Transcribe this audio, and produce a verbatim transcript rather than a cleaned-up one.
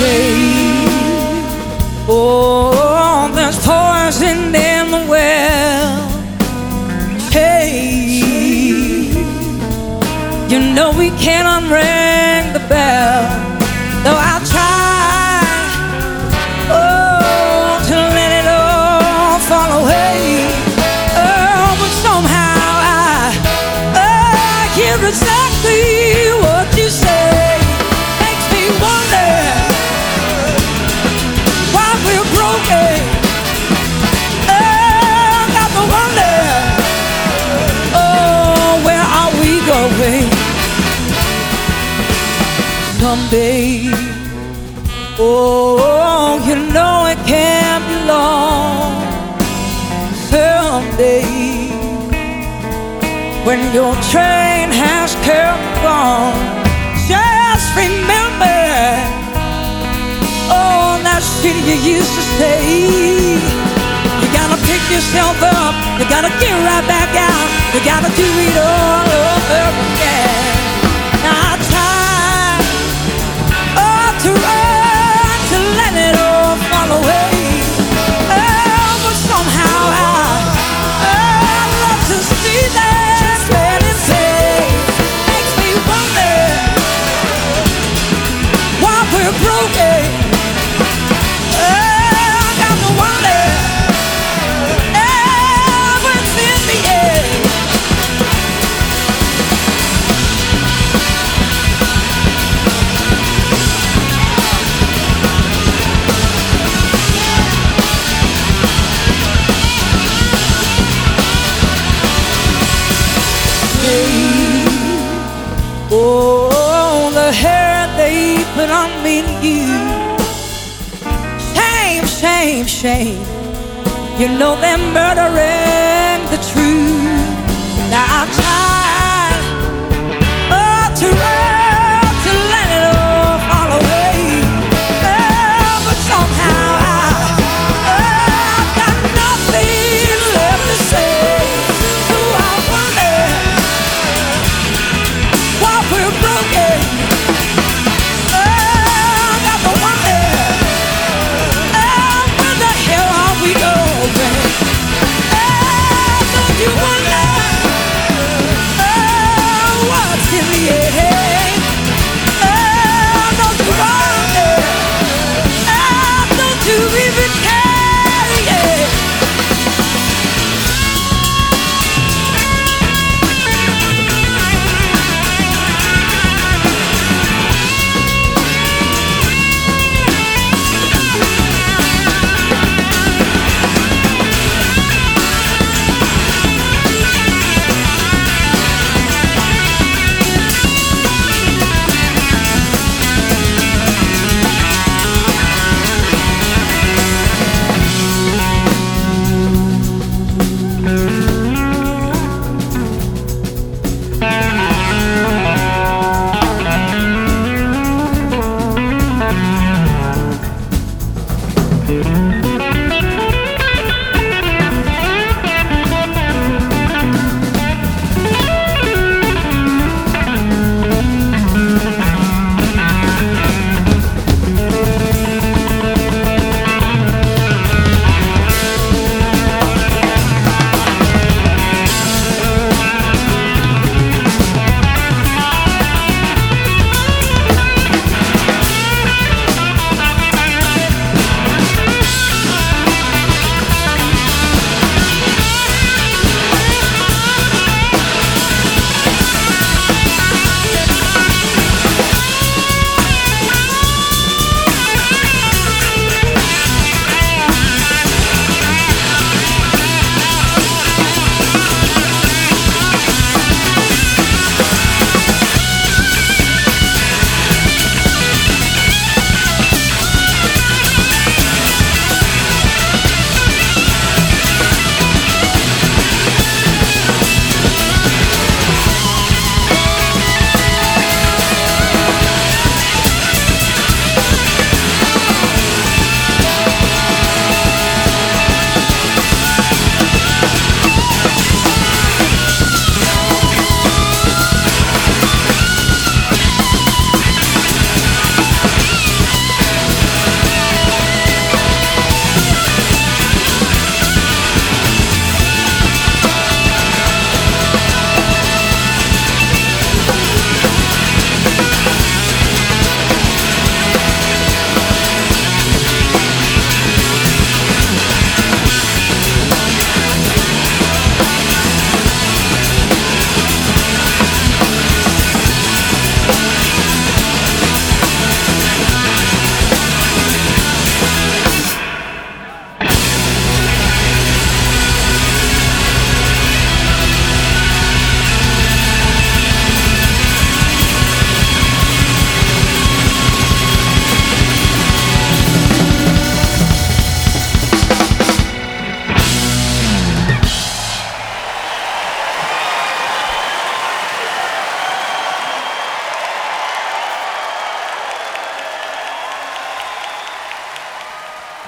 someday. Oh, there's poison in the well. Hey, you know we can't unring the bell. Though I'll try, oh, to let it all fall away. Oh, but somehow I, oh, I hear exactly what you say. Makes me wonder why we're broken. Oh, got to wonder, oh, where are we going? Someday, oh, you know it can't be long. Someday, when your train has come and gone, just remember, oh, that shit you used to say. You gotta pick yourself up, you gotta get right back out, you gotta do it all over again. Now I try, oh, to run, to let it all fall away. Oh, but somehow I, oh, I love to see that smiling face. Makes me wonder why we're broken. Oh, I got to wonder, oh, what's in the air. Oh, the hair they put on me and you. Shame, shame, shame. You know they're murdering the truth. Now I've tried, oh, to run, to let it all fall away. Oh, but somehow I, oh, I've got nothing left to say. So I wonder why we're broken. Oh, I got to wonder, oh, where the hell are we going? Oh, don't you wonder, oh, what's in the air? Oh, don't you wonder, oh, don't you even care, yeah. Thank you.